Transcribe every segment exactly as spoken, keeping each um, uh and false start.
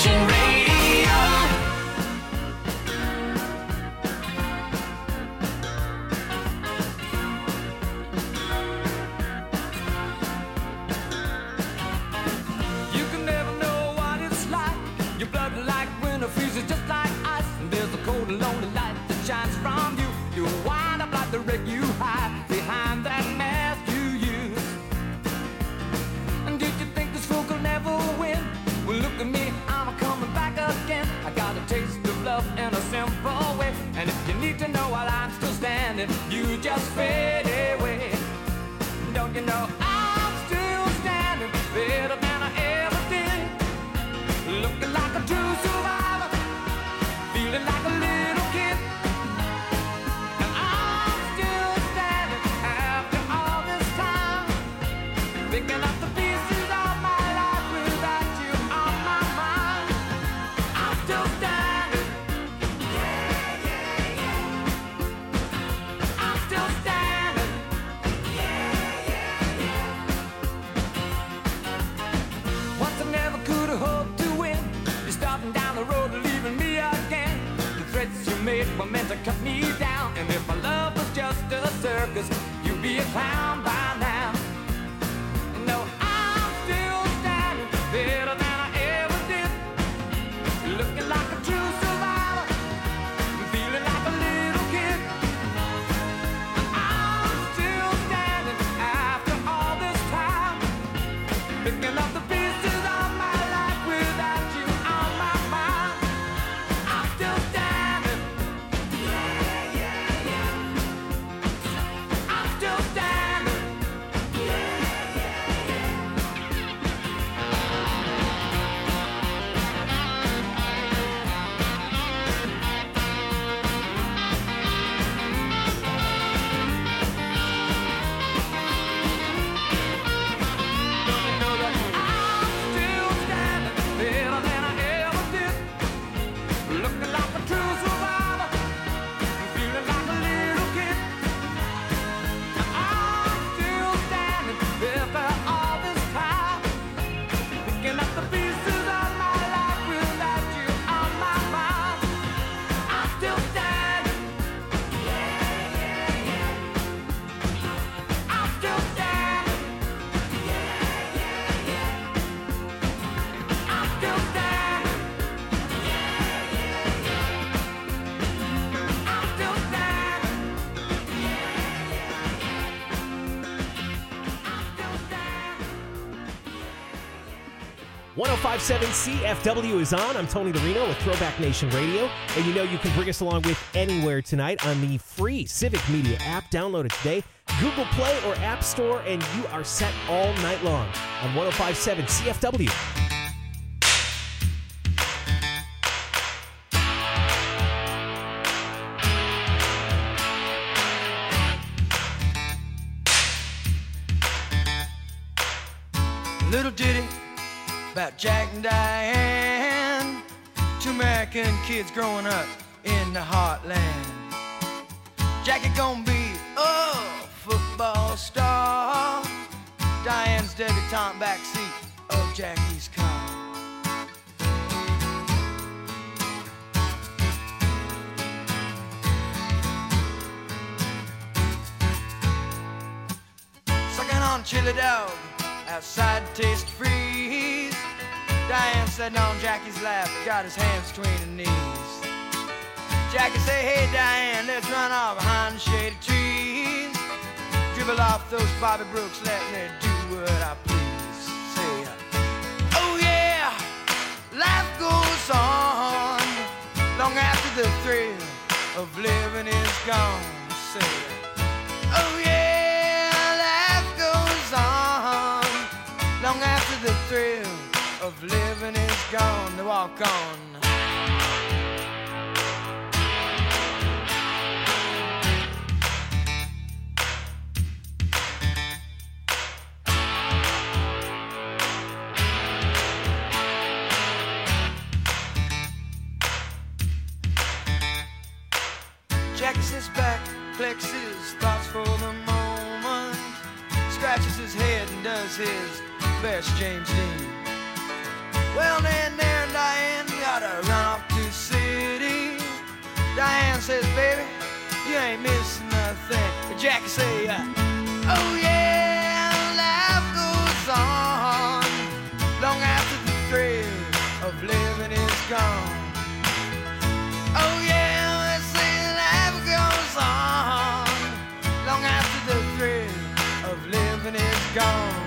Nation Radio. You can never know what it's like. Your blood like winter freezes just like ice. And there's a cold and lonely light that shines from you. You wind up like the wreck you hide behind that mask you use. And did you think this fool could never win? Well, look at me, I'm a coming back again. I got a taste of love in a simple way. And if you need to know while I'm still standing, you just fade away. Don't you know I'm still standing better than I ever did? Looking like a true survivor, feeling like a little kid. And I'm still standing after all this time, picking up the pieces of my life without you on my mind. I'm still standing. Yeah, yeah, yeah. I'm still standing. Yeah, yeah, yeah. Once I never could have hoped to win. You're starting down the road, leaving me again. The threats you made were meant to cut me down. And if my love was just a circus, you'd be a clown by now. No, I'm still standing better than I ever did. Looking like a true survivor, feeling like a little kid. I'm still standing after all this time, picking up the pieces of my life without you on my mind. I'm still standing. Yeah, yeah, yeah. I'm still standing. Yeah, yeah, yeah. Don't you know that I'm still standing better than I ever did? Looking like a true survivor, feeling like a little kid. I'm still standing after all this time, picking up the pieces of my life without you on my mind. I'm still standing. Yeah, yeah, yeah. I'm still standing. Yeah, yeah, yeah. I'm still standing. Yeah, yeah, yeah. I'm still standing. Yeah, yeah, yeah. I'm still standing. one oh five point seven C F W is on. I'm Tony DeRino with Throwback Nation Radio. And you know you can bring us along with anywhere tonight on the free Civic Media app. Download it today. Google Play or App Store, and you are set all night long on one oh five point seven C F W. Little ditty about Jack and Diane, two American kids growing up in the heartland. Jackie gonna be a football star, Diane's debutante backseat of Jackie's car. Sucking on chili dog outside Taste Freeze. Diane sitting on Jackie's lap, got his hands between her knees. Jackie say, hey Diane, let's run off behind the shady trees. Dribble off those Bobby Brooks, let me do what I please. Say, oh yeah, life goes on long after the thrill of living is gone. Say, oh yeah, life goes on long after the thrill of living is gone. They walk on. Jackie sits back, collects his thoughts for the moment, scratches his head and does his best James Dean. Well then there, Diane, Diane says, baby, you ain't missing nothing. And Jackie say, uh, oh yeah, life goes on long after the thrill of living is gone. Oh yeah, they say life goes on long after the thrill of living is gone.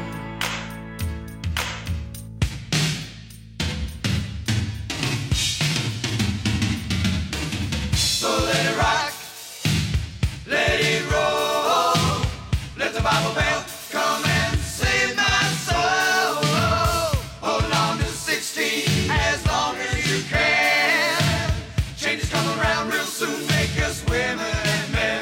So let it rock, let it roll, let the Bible belt come and save my soul. Hold on to sixteen as long as you can. Change is coming around real soon, make us women and men.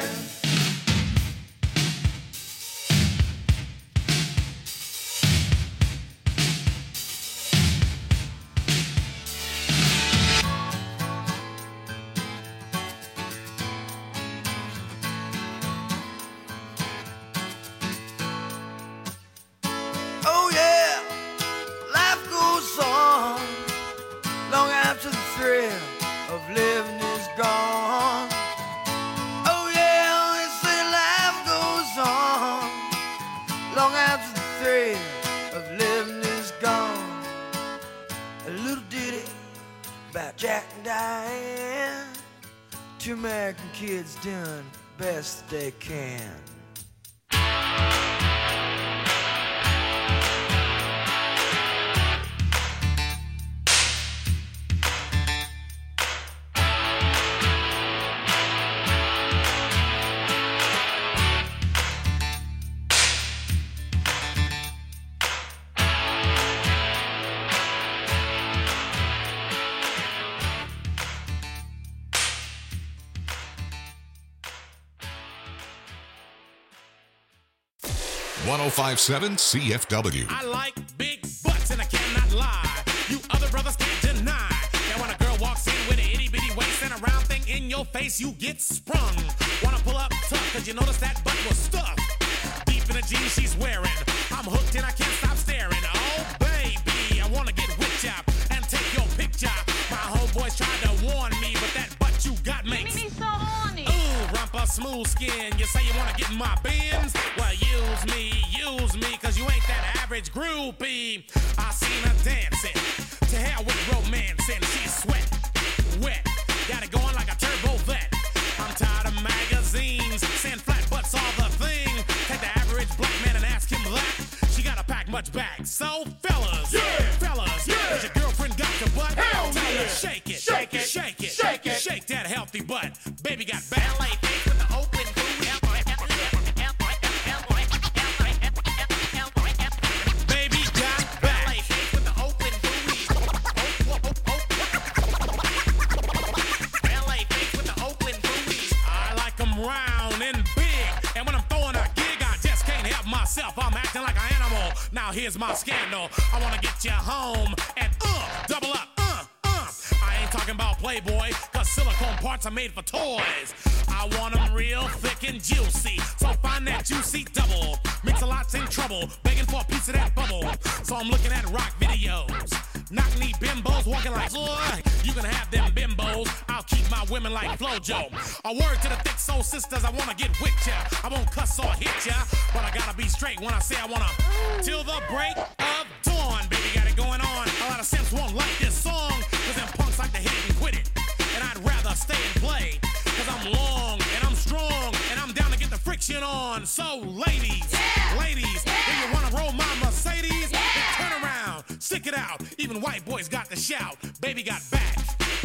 Oh yeah, life goes on long after the thrill of living is gone. Oh yeah, they say life goes on long after the thrill of living is gone. A little ditty about Jack and Diane, two American kids doing the best they can. one oh five point seven C F W. I like big butts and I cannot lie. You other brothers can't deny that when a girl walks in with an itty bitty waist and a round thing in your face, you get sprung. Wanna pull up tough cause you notice that butt was stuffed deep in the jeans she's wearing. I'm hooked and I can't stop staring. Oh baby, I wanna get with ya and take your picture. My homeboys tried to warn me, but that butt you got makes me so horny. Ooh, rumpa smooth skin. You say you wanna get in my bins? Well, use me, use me, cause you ain't that average groupie. I seen her dancing, to hell with romancing. She's sweat, wet, got it going like a turbo vet. I'm tired of magazines, saying flat butts all the thing. Take the average black man and ask him that. She gotta pack much back. So fellas, yeah, fellas, yeah, has your girlfriend got your butt? Hell Tell yeah. her shake it, shake it, shake it, shake it, shake that healthy butt. Baby got back. L A with the open booty. Baby got back. L A with the open booty. L A with the open booty. I like them round and big, and when I'm throwing a gig, I just can't help myself. I'm acting like an animal. Now here's my scandal. I wanna get you home and uh, double up, uh, uh. I ain't talking about Playboy, cause silicone parts are made for toys. I want them real thick and juicy, so find that juicy double. Mix-a-lot's in trouble, begging for a piece of that bubble. So I'm looking at rock videos, knock-knee bimbos walking like, boy, you can have them bimbos. I'll keep my women like Flojo. A word to the thick soul sisters, I wanna get with ya. I won't cuss or hit ya, but I gotta be straight when I say I wanna. Till the break of dawn, baby, got it going on. A lot of simps won't like this song, cause them punks like to hit it and quit it. And I'd rather stay and play, cause I'm long and I'm strong and I'm down to get the friction on. So ladies, yeah, ladies, yeah, if you wanna roll my Mercedes, yeah, then turn around, stick it out. Even white boys got to shout, baby got back.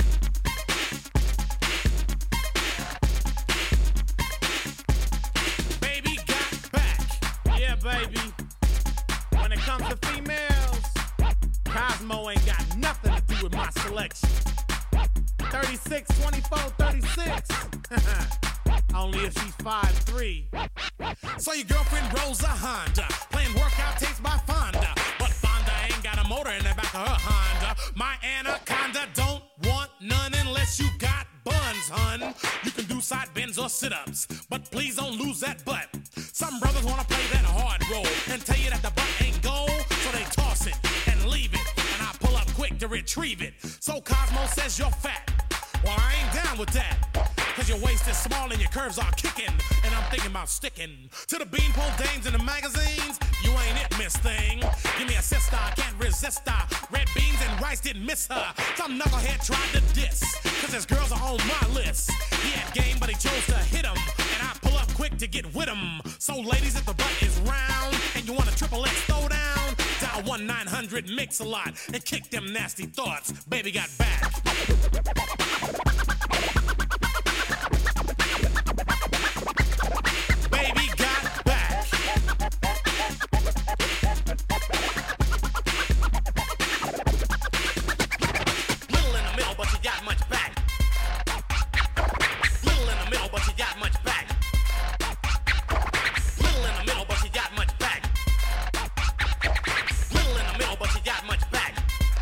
Baby got back. Yeah, baby. When it comes to females, Cosmo ain't got nothing to do with my selection. thirty-six, twenty-four, thirty-six. Only if she's five three. So your girlfriend rolls a Honda, playing workout tapes by Fonda. But Fonda ain't got a motor in the back of her Honda. My Anaconda don't want none unless you got buns, hun. You can do side bends or sit-ups, but please don't lose that butt. Some brothers wanna play that hard role and tell you that the butt ain't gold, so they toss it and leave it, and I pull up quick to retrieve it. So Cosmo says you're fat. Well, I ain't down with that, cause your waist is small and your curves are kicking. And I'm thinking about sticking to the beanpole dames in the magazines. You ain't it, miss thing. Give me a sister, I can't resist her. Red beans and rice didn't miss her. Some knucklehead tried to diss, cause his girls are on my list. He had game, but he chose to hit him. And I pull up quick to get with him. So ladies, if the butt is round and you want a triple X throwdown, dial one nine hundred mix a lot and kick them nasty thoughts. Baby got back. Baby got back. Little in the middle, but she got much back. Little in the middle, but she got much back. Little in the middle, but she got much back. Little in the middle, but she got much back.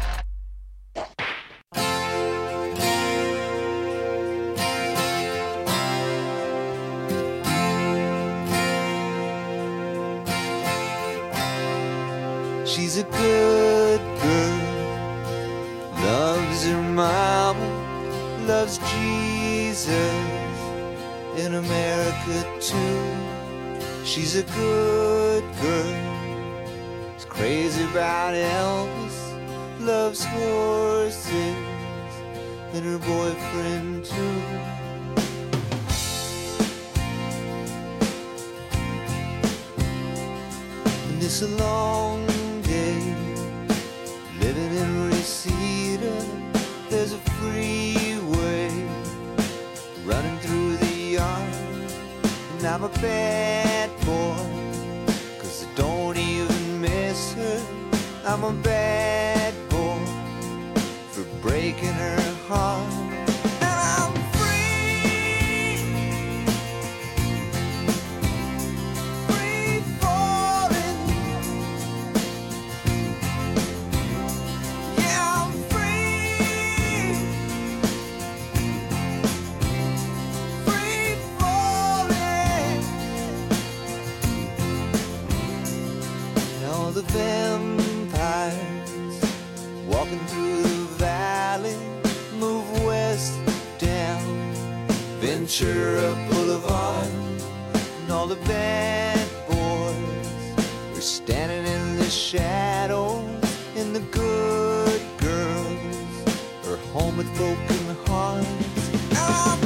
She's a good girl, loves her mama, loves Jesus, in America too. She's a good girl, is crazy about Elvis, loves horses, and her boyfriend too. And it's a long day living in Reseda. There's a freeway running through the yard, and I'm a bad boy, cause I don't even miss her. I'm a bad boy for breaking her heart. The vampires walking through the valley move west down Ventura Boulevard, and all the bad boys are standing in the shadows, and the good girls are home with broken hearts. I'm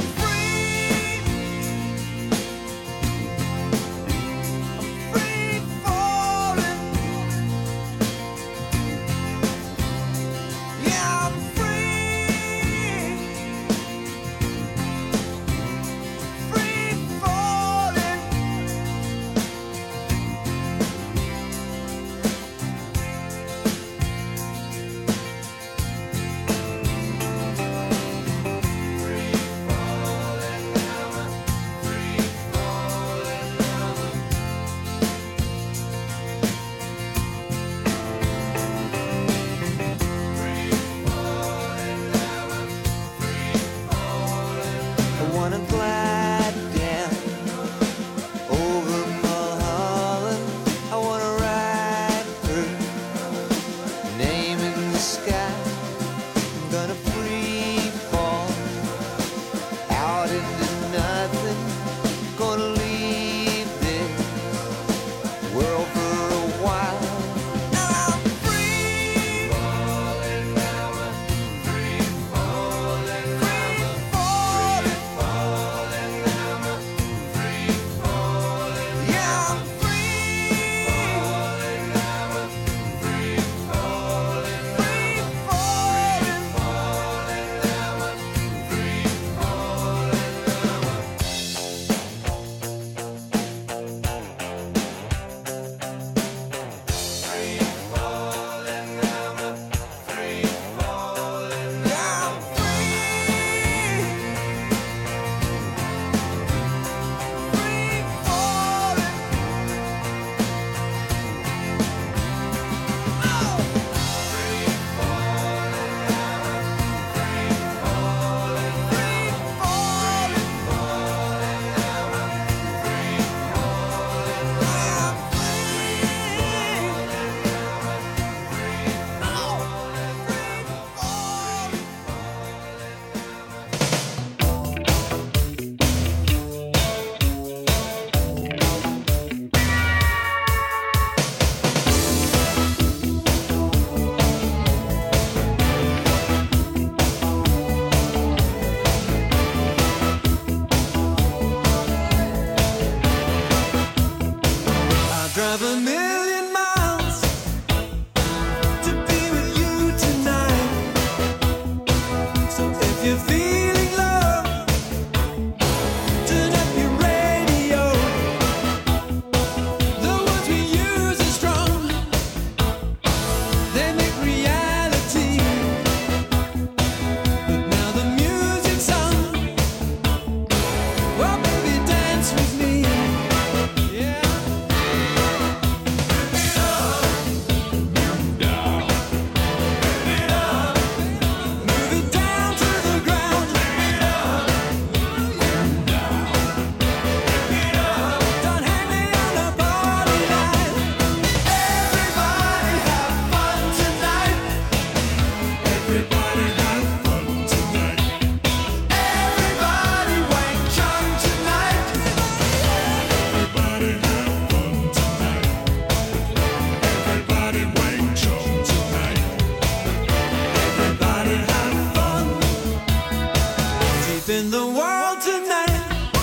in the world tonight.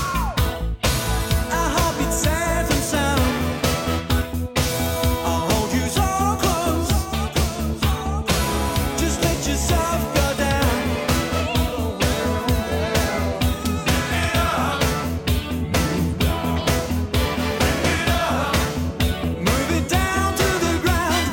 I hope it's safe and sound. I'll hold you so close. Just let yourself go down. Move it down to the ground.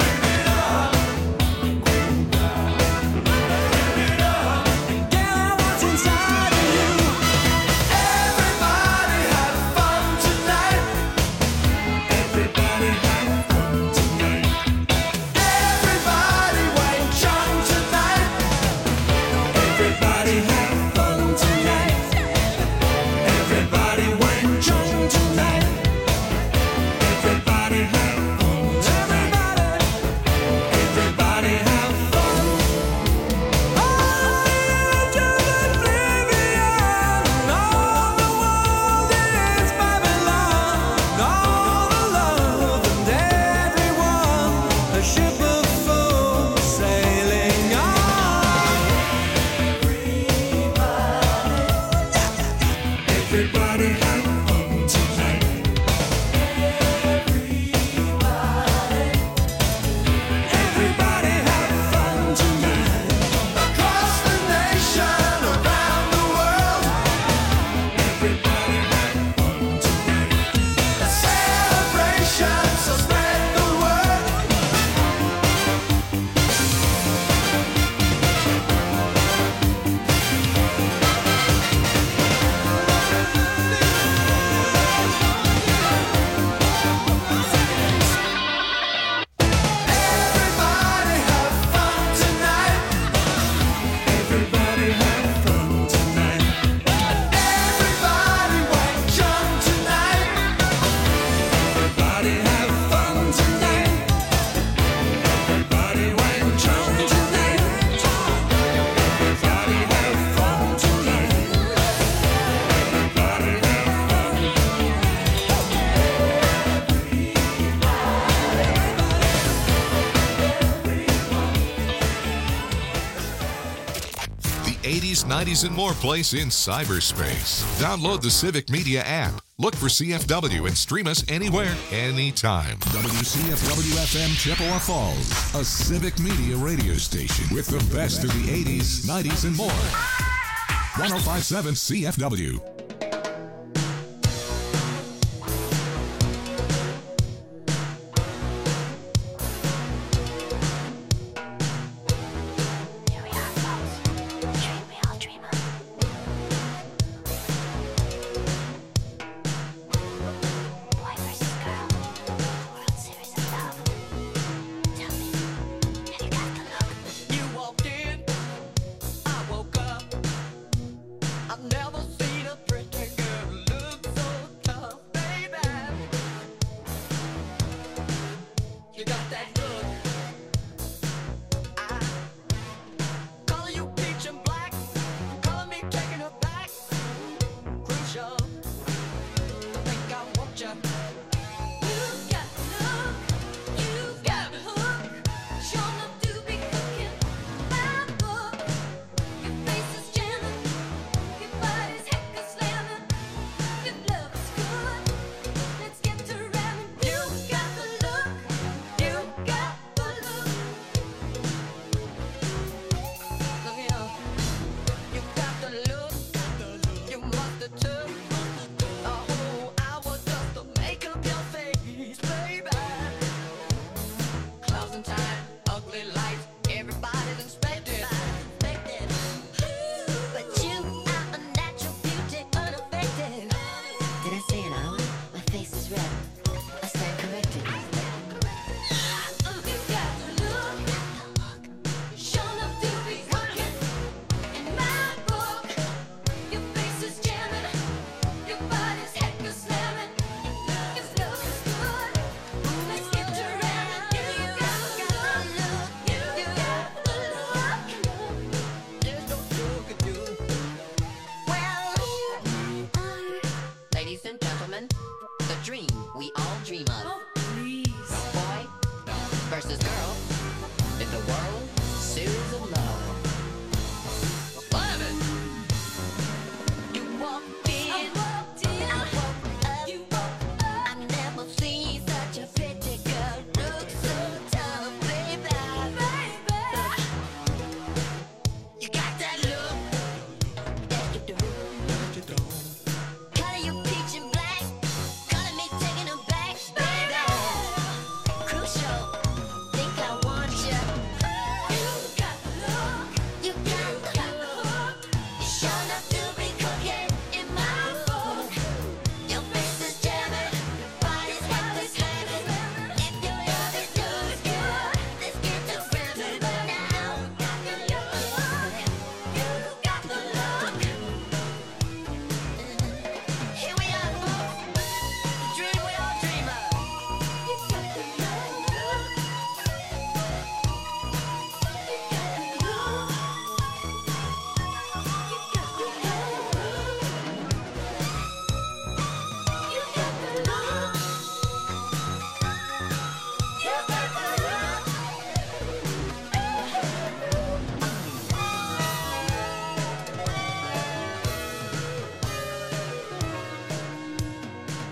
Get out what's inside of you. Everybody have fun tonight. Everybody have fun tonight. Everybody wait young tonight. Everybody have fun tonight. Everybody wait young tonight. Everybody have fun. Everybody, everybody have fun. Oh, just oblivion. All the world is Babylon. All the love and everyone, a ship of fools sailing on. Everybody have fun tonight. Everybody have fun tonight. Across the nation, around the world. Everybody have fun tonight. A celebration, so spread the word. Everybody have fun tonight. Everybody have fun tonight. Everybody wait young tonight. Everybody have fun tonight. Everybody wait young tonight. Everybody have fun tonight. Everybody have fun. The eighties, nineties, and more place in cyberspace. Download the Civic Media app. Look for C F W and stream us anywhere, anytime. W C F W F M Chippewa Falls, a Civic Media radio station with the best of the eighties, nineties, and more. one oh five point seven C F W. Here we are, folks. Dream we all dream of. Boy versus girl. World Series of Love. Tell me, have you got the look? You walked in, I woke up. I've never seen a pretty girl look so tough, baby. You got that look. I color you peach and black, color me taking her back. Crucial, I think I want you. You've got the look. You've got the hook. Sure enough to be cooking my book. Your face is jamming. Your body's hectic.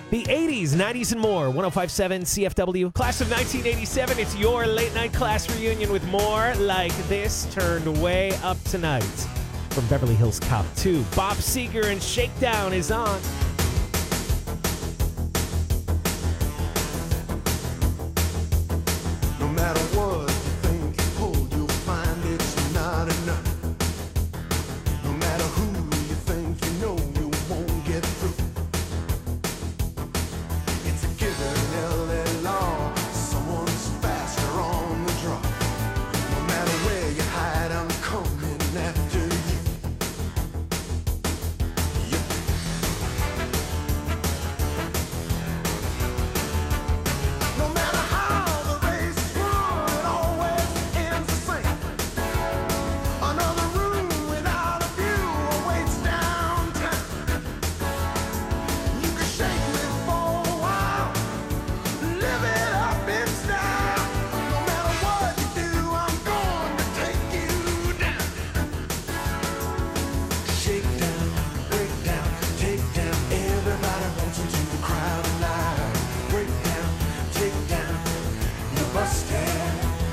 The eighties, nineties, and more. one oh five point seven C F W. Class of nineteen eighty-seven. It's your late night class reunion with more like this turned way up tonight. From Beverly Hills Cop two, Bob Seger and Shakedown is on. No matter what you think you pulled, you'll find it's not enough. No matter who you think you know, you won't get through. It's a given L A law, someone's faster on the draw. No matter where you hide, I'm coming after you. No matter how the race is run, it always ends the same. Another room without a view awaits downtown. You can shake me for a while, live it up in style. No matter what you do, I'm going to take you down. Shake down, break down, take down. Everybody wants into the crowd alive. Break down, take down, you're busted.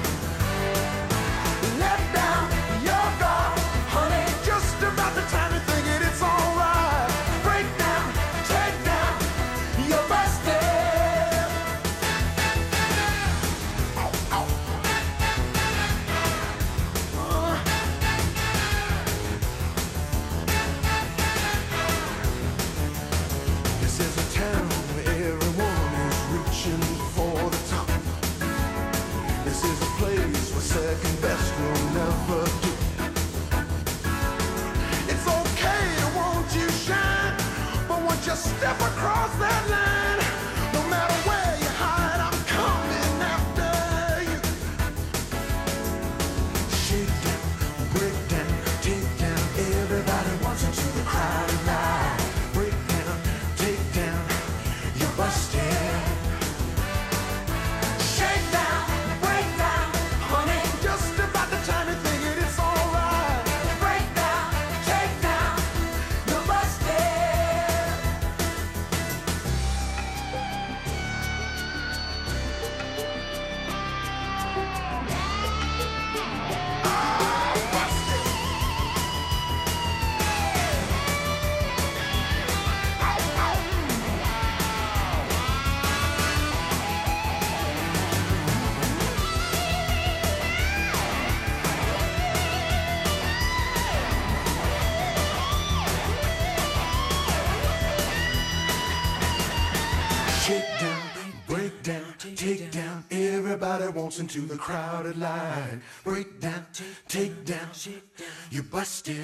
Let down your guard, honey. Just about the time you're thinking it's alright. Break down, take down, you're busted. Ow, ow. Uh. This is a town where everyone is reaching for the top. This is a place where second best will never do. It's okay to want you shine, but once you step across that line, no matter where you hide, I'm coming after you. Shake down, break down, take down. Everybody wants into the crowd alive. Break down, take down, you're busted. Shake down, break down, honey. Just about the time you're thinking it's alright. Break down, take down, you're busted. Oh, busted. Ow, ow. Shake down, break down, take down. Everybody wants into the crowded line. Break down, take down, you busted.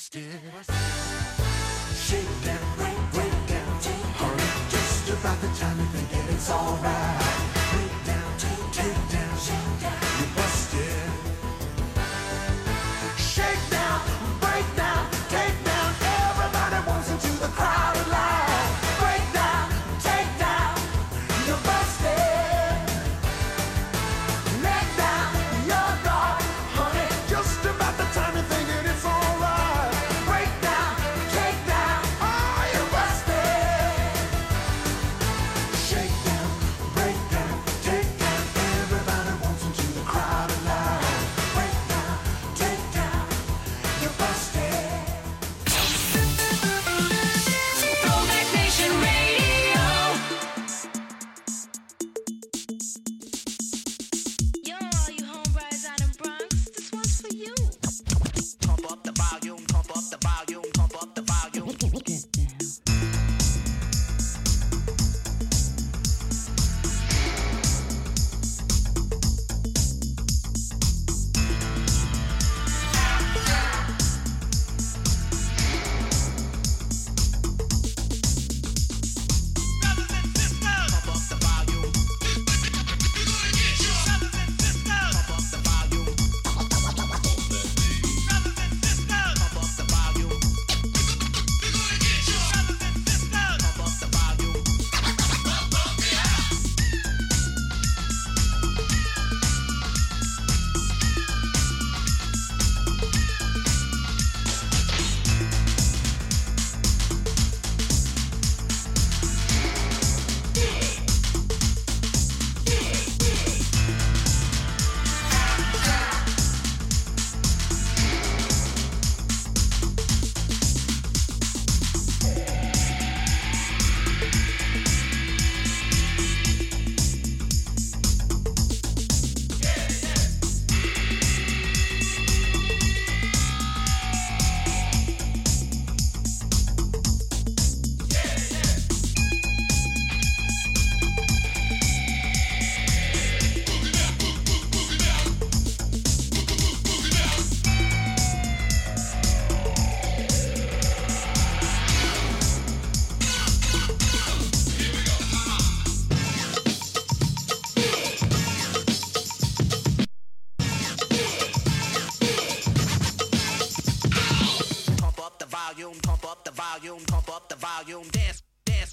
Shake down, break down, hurry. Just about the time you think it's alright. Break down, take down, you busted. Shake down, break down, take down. Everybody wants into the crowded line. Break down, take down, you're busted. Let down your guard, honey. Just about the time you're thinking it's alright. Break down, take down, oh, you're busted. Shake down, up the volume, pump up the volume, dance, dance.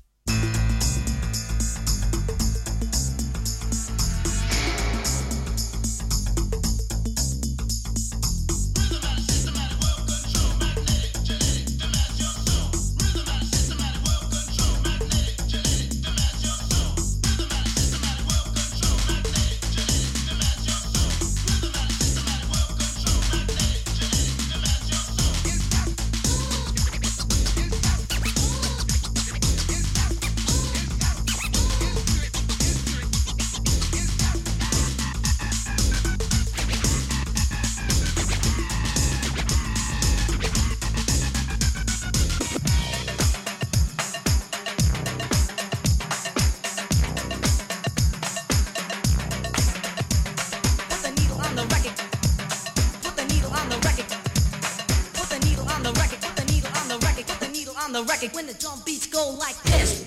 When the drum beats go like this.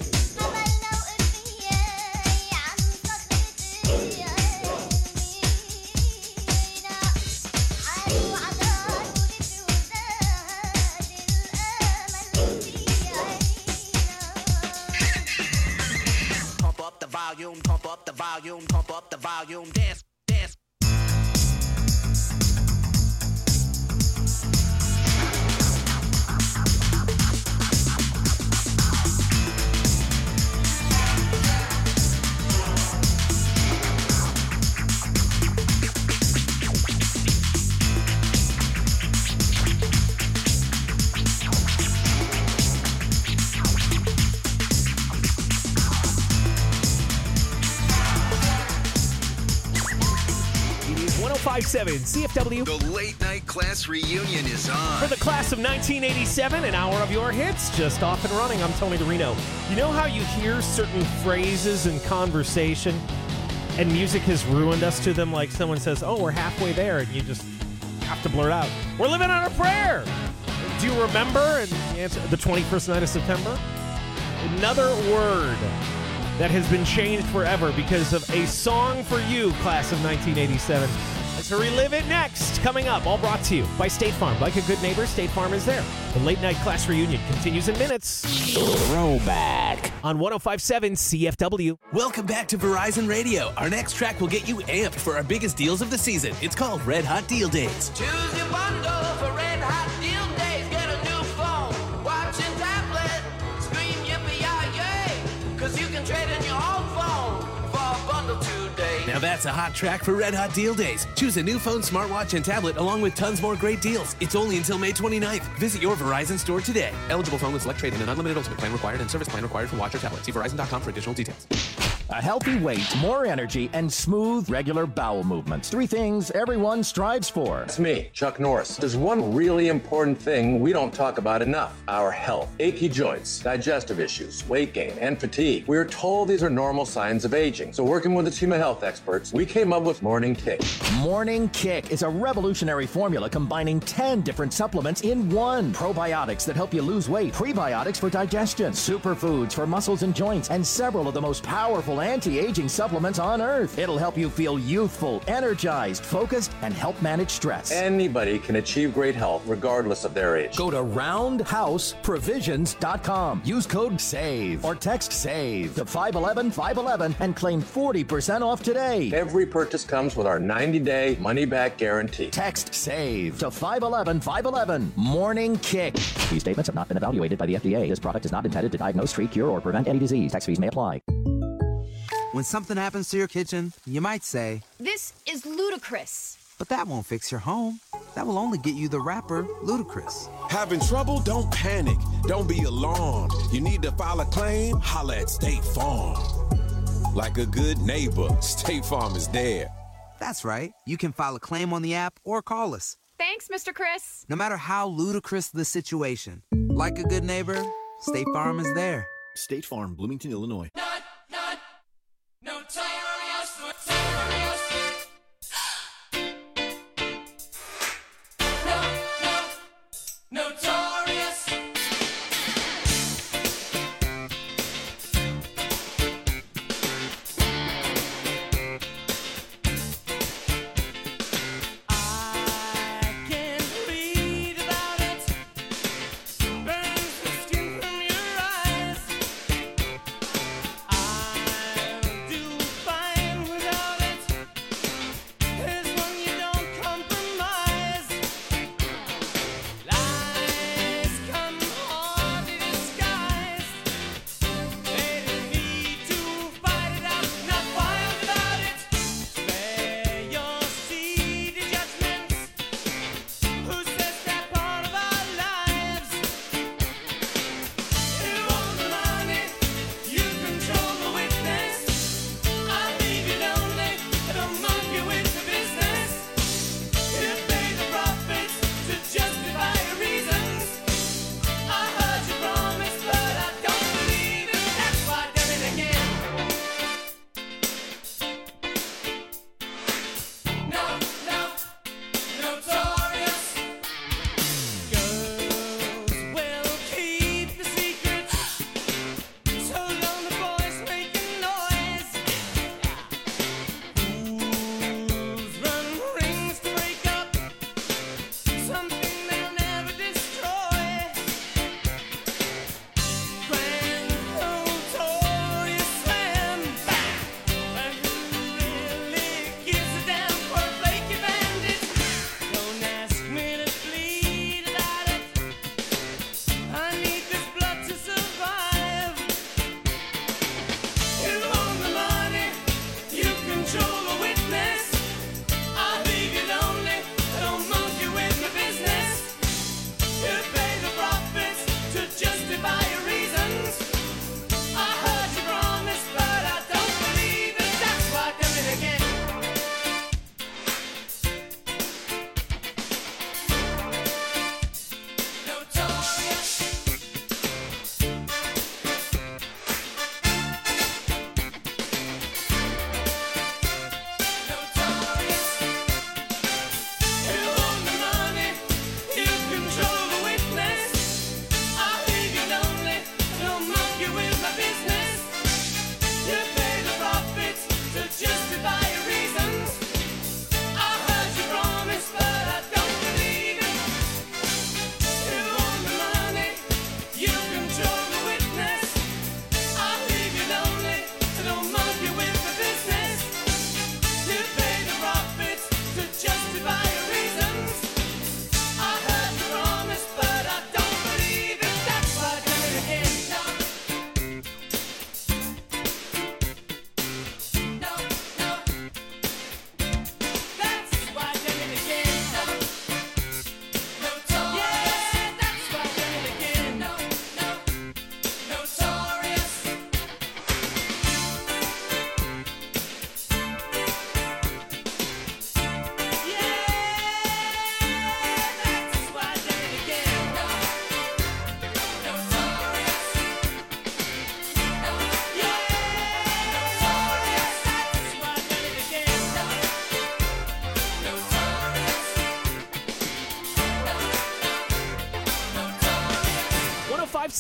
Pump up the volume, pump up the volume, pump up the volume, dance, dance. five seven C F W. The late night class reunion is on. For the class of nineteen eighty-seven, an hour of your hits just off and running. I'm Tony DeRino. You know how you hear certain phrases in conversation and music has ruined us to them? Like someone says, oh, we're halfway there, and you just have to blurt out, we're living on a prayer. Do you remember? And the answer, the twenty-first night of September? Another word that has been changed forever because of a song for you, class of nineteen eighty-seven. Let's relive it next. Coming up, all brought to you by State Farm. Like a good neighbor, State Farm is there. The late night class reunion continues in minutes. Throwback on one oh five point seven C F W. Welcome back to Verizon Radio. Our next track will get you amped for our biggest deals of the season. It's called Red Hot Deal Days. Choose your bundle for Red Hot Deal Days. Get a new phone, watch and tablet. Scream yippee-yi-yay, cause you can trade in your old phone for a bundle today. Now that's a hot track for Red Hot Deal Days. Choose a new phone, smartwatch, and tablet along with tons more great deals. It's only until May twenty-ninth. Visit your Verizon store today. Eligible phone with select trade-in and unlimited ultimate plan required and service plan required for watch or tablet. See Verizon dot com for additional details. A healthy weight, more energy, and smooth, regular bowel movements. Three things everyone strives for. It's me, Chuck Norris. There's one really important thing we don't talk about enough: our health. Achy joints, digestive issues, weight gain, and fatigue. We are told these are normal signs of aging. So working with a team of health experts, we came up with Morning Kick. Morning Kick is a revolutionary formula combining ten different supplements in one. Probiotics that help you lose weight, prebiotics for digestion, superfoods for muscles and joints, and several of the most powerful anti-aging supplements on earth. It'll help you feel youthful, energized, focused, and help manage stress. Anybody can achieve great health regardless of their age. Go to roundhouse provisions dot com. Use code SAVE or text SAVE to five one one, five one one and claim forty percent off today. Every purchase comes with our ninety-day money-back guarantee. Text SAVE to five one one, five one one. Morning Kick. These statements have not been evaluated by the F D A. This product is not intended to diagnose, treat, cure, or prevent any disease. Tax fees may apply. When something happens to your kitchen, you might say, "This is ludicrous." But that won't fix your home. That will only get you the rapper, Ludacris. Having trouble? Don't panic. Don't be alarmed. You need to file a claim? Holla at State Farm. Like a good neighbor, State Farm is there. That's right. You can file a claim on the app or call us. Thanks, Mister Chris. No matter how ludicrous the situation, like a good neighbor, State Farm is there. State Farm, Bloomington, Illinois. Not, not, notorious, notorious. No, no, notorious. I can read about it. Burns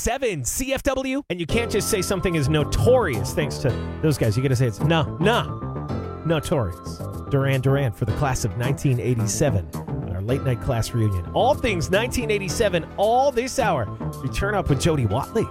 eighty-seven C F W. And you can't just say something is notorious thanks to those guys. You got to say it's no, no, notorious. Duran Duran for the class of nineteen eighty-seven. Our late night class reunion. All things nineteen eighty-seven all this hour. We turn up with Jody Watley.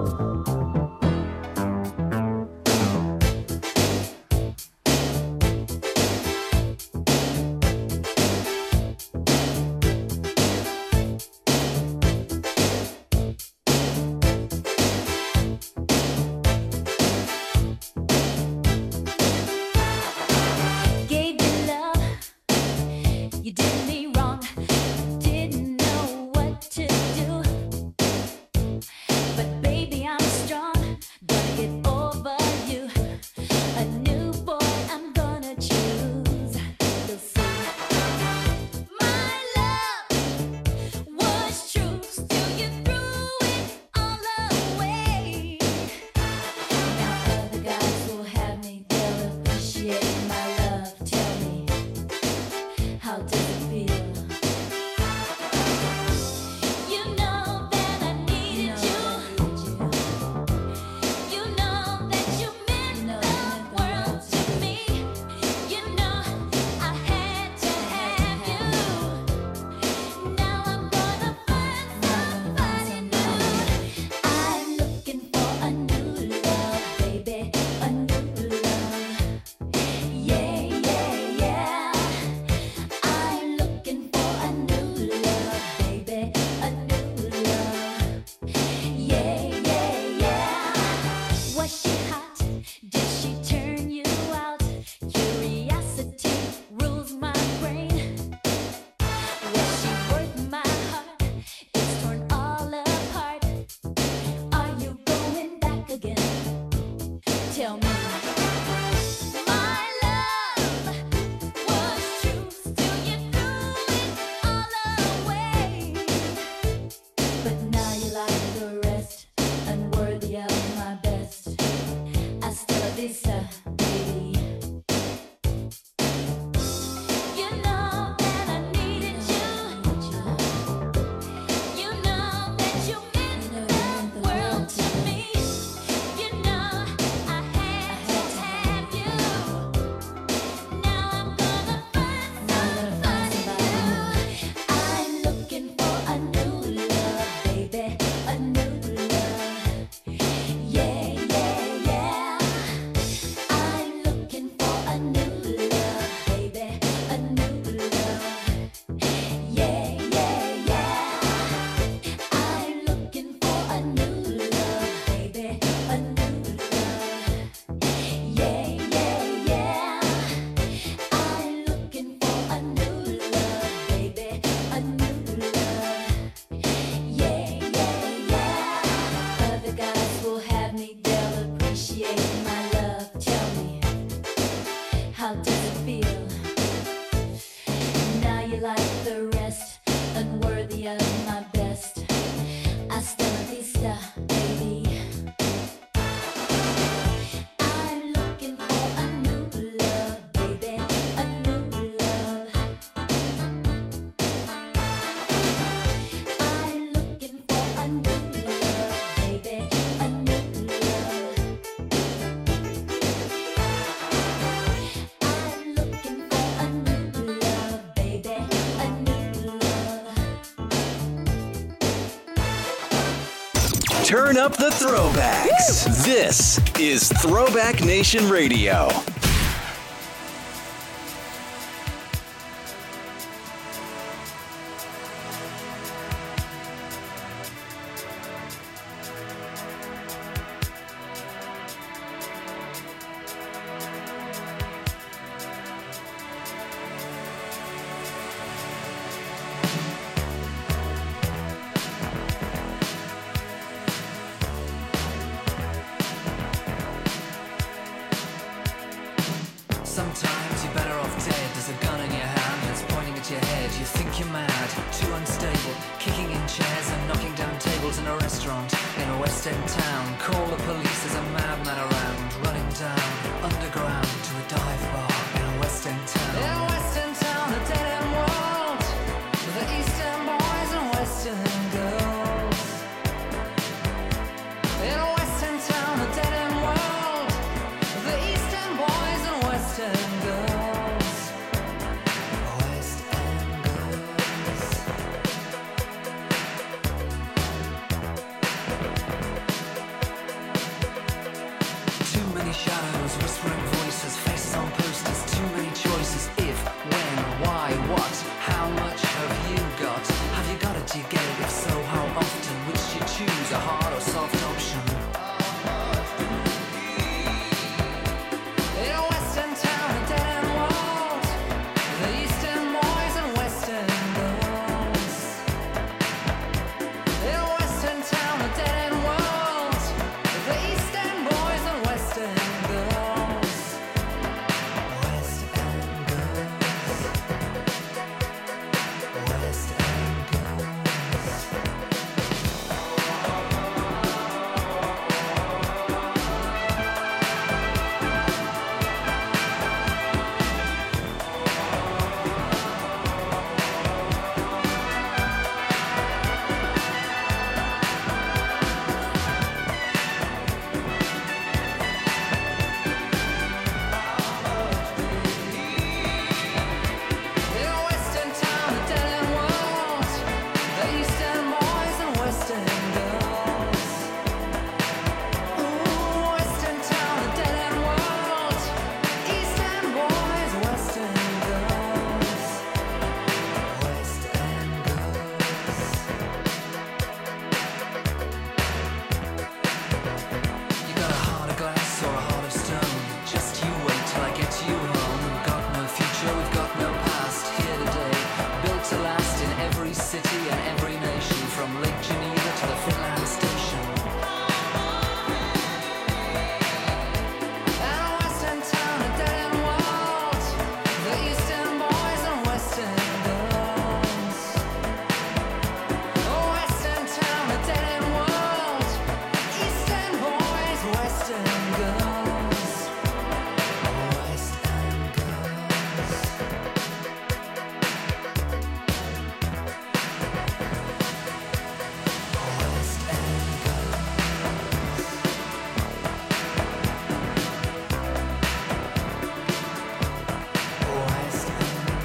Gave you love, you did me wrong, didn't know what to do. But baby, I'm strong, gonna get over you. A new boy I'm gonna choose. You'll see. My love was true, still you threw it all away. Now other guys will have me, they'll appreciate my love. Tell me, how does it feel? You know that I needed you. You know that you meant the world to me. You know I had to have you. Now I'm gonna find somebody new. I'm looking for a new love, baby, a new love. Yeah, yeah, yeah. I'm looking for a new love, baby, a new love. Yeah, yeah, yeah. Was she hot? Did she turn you out? Curiosity rules my brain. Was she worth my heart? It's torn all apart. Are you going back again? Tell me. My love was true, still you threw it all away. But now you like the rest, unworthy of my best. Hasta la vista, baby. You know that I needed you. You know that you meant the world to me. You know I had to have you. Now I'm gonna find somebody new. I'm looking for a new love, baby, a new love. Yeah, yeah, yeah. I'm looking for a new love, baby, a new love. Yeah, yeah, yeah. I'm looking for a new love, baby, a new love. Yeah, yeah, yeah. I'm looking for a new love, baby, a new love. Yeah, yeah, yeah. Other guys will have me, they'll appreciate my love. Tell me, how does it feel? Now you like the rest, unworthy of my best. Hasta la vista, baby. I'm looking for a new love, baby, a new love. I'm looking for a new love, baby, a new love. I'm looking for a new love, baby, a new love. Turn up the throwbacks. This is Throwback Nation Radio. Sometimes you're better off dead. There's a gun in your hand that's pointing at your head. You think you're mad, too unstable, kicking in chairs and knocking down tables in a restaurant in a West End town. Call the police, there's a madman around, running down underground to a dive bar in a West End town. In a West End town, a dead end world, with the East End boys and West End girls. Echoes, whispering voices, faces on posters, too many choices. If, when, why, what, how much have you got? Have you got it, do you get it? If so, how often? Which you choose, a hard or soft option? In a western town, a dead-end world, the eastern boys and western girls. In a western town, a dead-end world, the eastern boys and western girls. West End girls. West End girls. In a western town, a dead-end world, the eastern boys and western girls. Ooh, western town, a dead-end world, eastern boys, western girls. West End girls. You got a heart of glass or a heart of stone. Just you wait till I get you home. We've got no future, we've got no past. Here today, built to last in every city and every nation, from Lake Geneva to the Finland Station. And a western town, a dead-end world, the eastern boys and western girls. A western town, a dead-end world, eastern boys, western girls. West End girls. West End girls. West End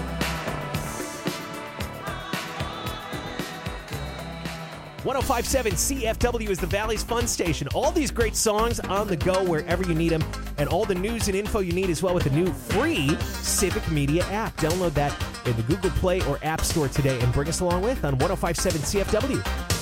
one oh five point seven C F W is the Valley's Fun Station. All these great songs on the go wherever you need them, and all the news and info you need as well with the new free Civic Media app. Download that in the Google Play or App Store today and bring us along with on one oh five point seven C F W.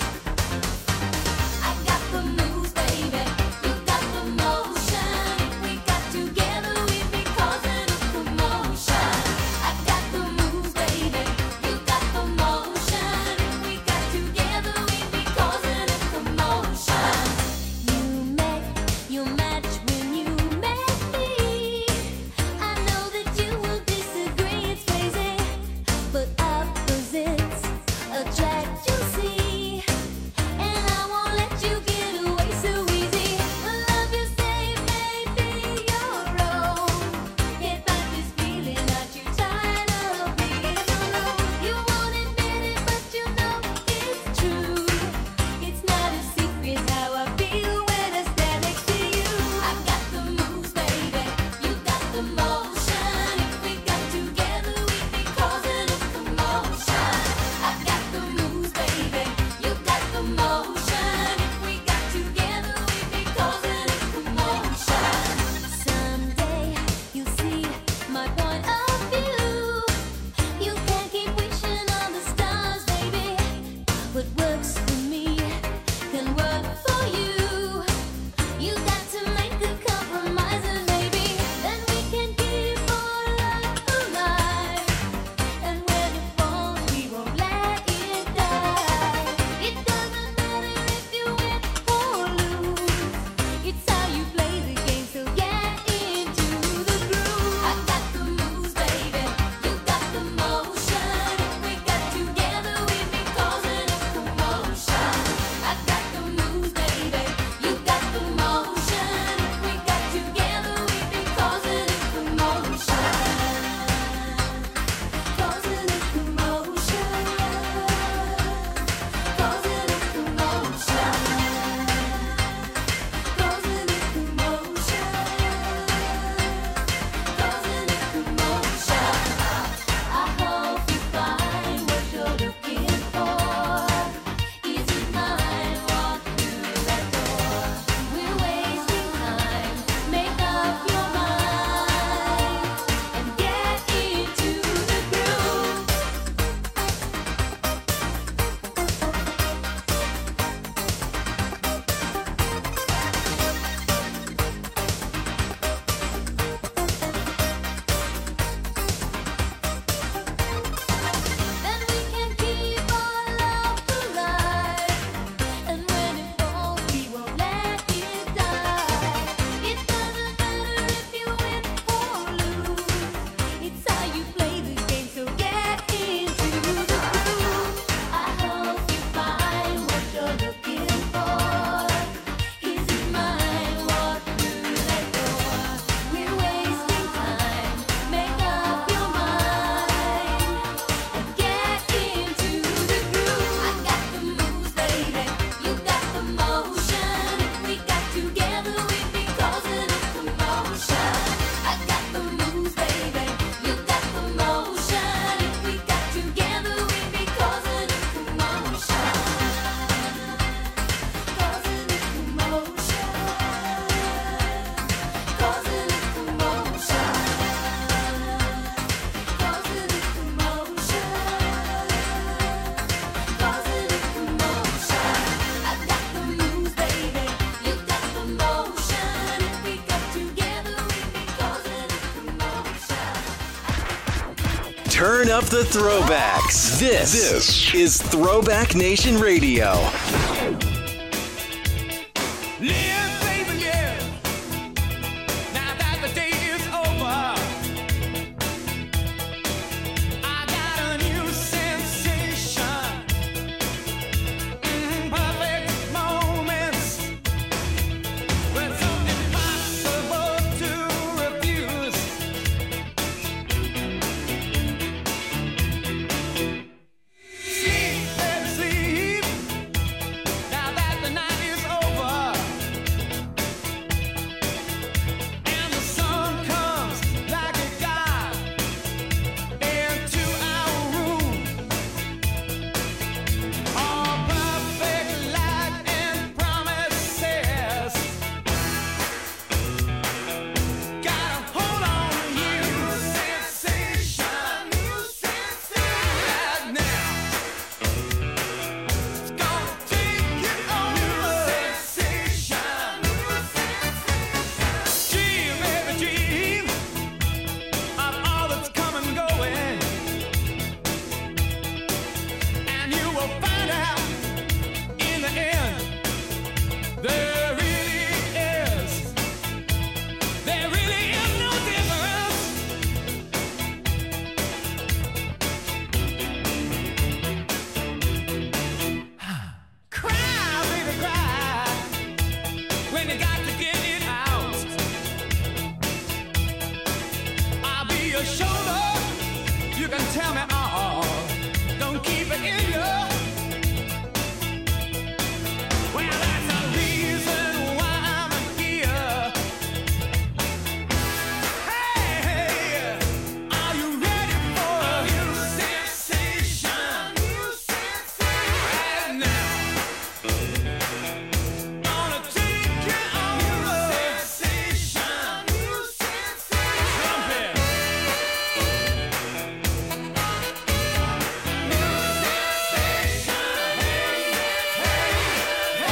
I got the moves, baby. You got the motion. If we got together, we'd be causing a commotion. I got the moves, baby. You got the motion. If we got together, we'd be causing a commotion. You met your match when you met me. I know that you will disagree, it's crazy, but opposites attract, you see. Turn up the throwbacks. This, this is Throwback Nation Radio. Live, baby, yeah. Now that the day is over, I got a new sensation. Mm, perfect moments when it's so impossible to refuse. Sleep, baby, sleep. Now that the night is over and the sun comes like a god into our room, all perfect light and promises. Gotta hold on to you, sensation, new sensation. Right now, it's gonna take you on sensation. Dream, baby, dream of all that's come and going, and you will find out in the end there really is, there really is no difference. Cry, baby, cry when you got to get it out. I'll be your shoulder. You can tell me all. Don't keep it in you. Well, that's the reason why I'm here. Hey, hey, are you ready for a new sensation? New sensation. Right now. Gonna take you on a sensation, new sensation. Trumpet. New sensation. Hey, hey,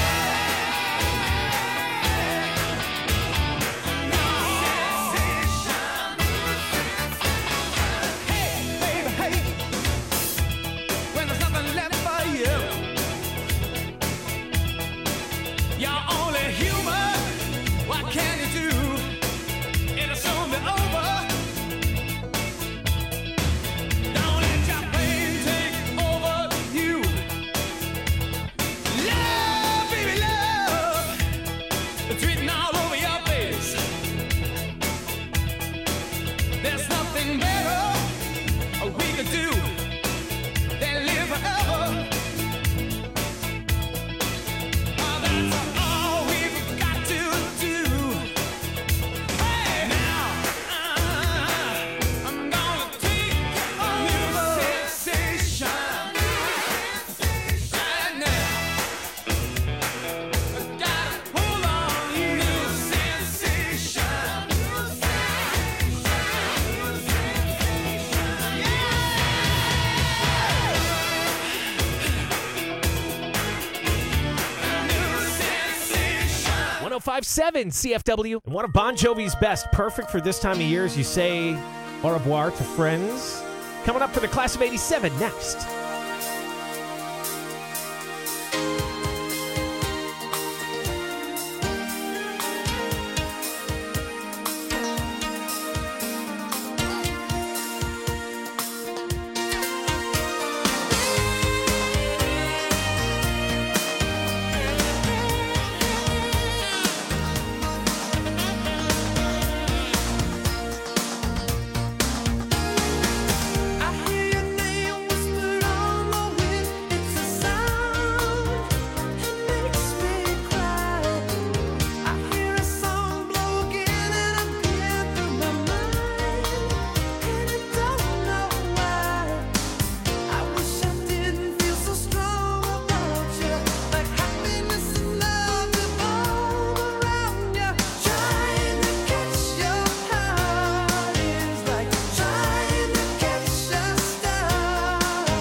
hey. New sensation. Hey, baby, hey. When there's nothing left for you, you're only human. What can you do? It'll soon be over. Don't let your pain take over you. Love, baby, love. It's written all over your face. There's nothing better we could do than live forever. Oh, that's all we've got to do. Hey, now, uh, I'm gonna take you on new sensation. Right now, I gotta hold on, new sensation. one oh five point seven C F W. And one of Bon Jovi's best, perfect for this time of year as you say au revoir to friends. Coming up for the class of eighty-seven next. I hear your name whispered on the wind. It's a sound, it makes me cry. I hear a song blow again and again through my mind, and I don't know why. I wish I didn't feel so strong about you, like happiness and love revolve around you. Trying to catch your heart is like trying to catch a star.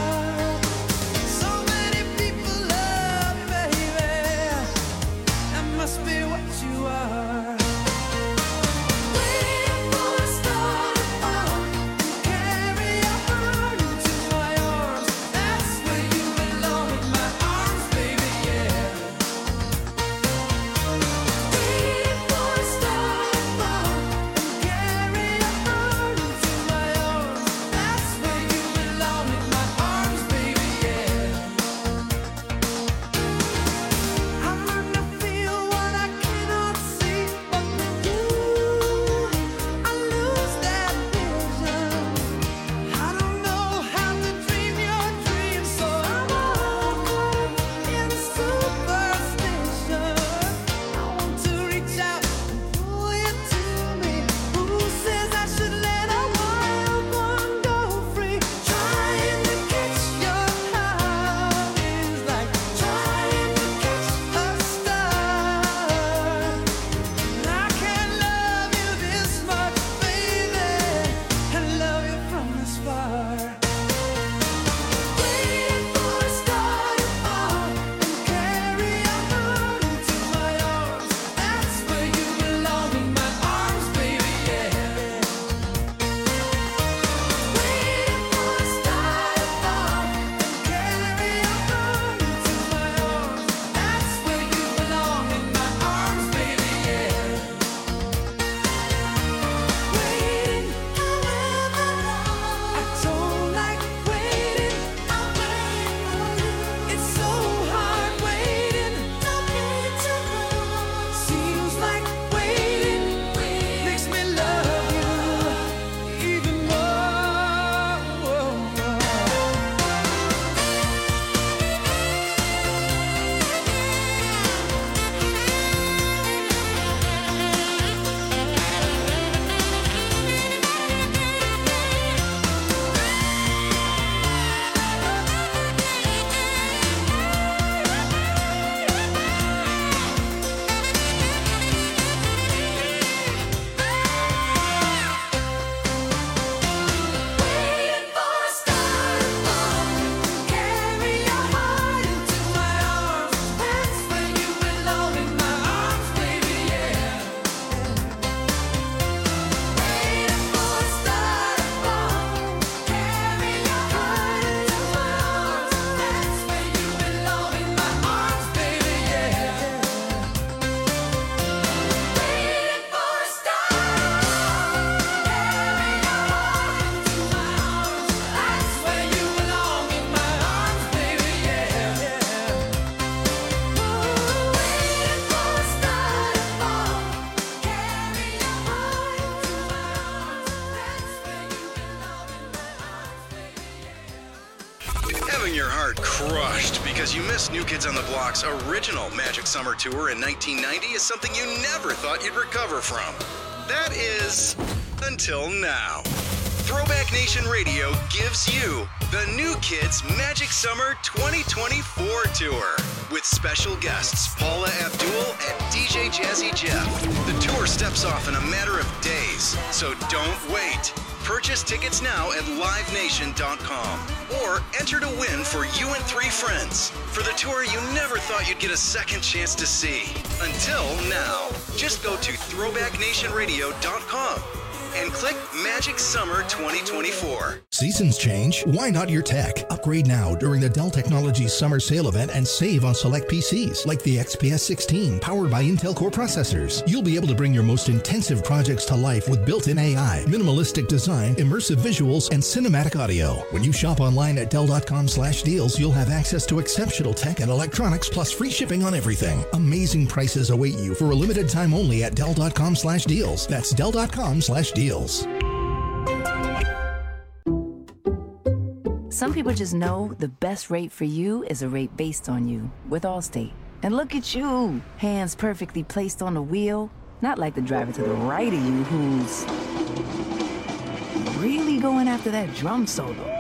So many people love you, baby. That must be what you are. Waiting for a star to fall and carry your crushed because you missed New Kids on the Block's original Magic Summer Tour in nineteen ninety is something you never thought you'd recover from. That is, until now. Throwback Nation Radio gives you the New Kids Magic Summer twenty twenty-four Tour with special guests Paula Abdul and D J Jazzy Jeff. The tour steps off in a matter of days, so don't wait. Purchase tickets now at live nation dot com or enter to win for you and three friends for the tour you never thought you'd get a second chance to see. Until now, just go to throwback nation radio dot com and click Magic Summer twenty twenty-four. Seasons change. Why not your tech? Upgrade now during the Dell Technologies Summer Sale event and save on select P Cs like the X P S sixteen powered by Intel Core processors. You'll be able to bring your most intensive projects to life with built-in A I, minimalistic design, immersive visuals, and cinematic audio. When you shop online at Dell dot com slash deals, you'll have access to exceptional tech and electronics plus free shipping on everything. Amazing prices await you for a limited time only at Dell dot com slash deals. That's Dell dot com slash deals. Some people just know the best rate for you is a rate based on you with Allstate. And look at you, hands perfectly placed on the wheel, not like the driver to the right of you who's really going after that drum solo.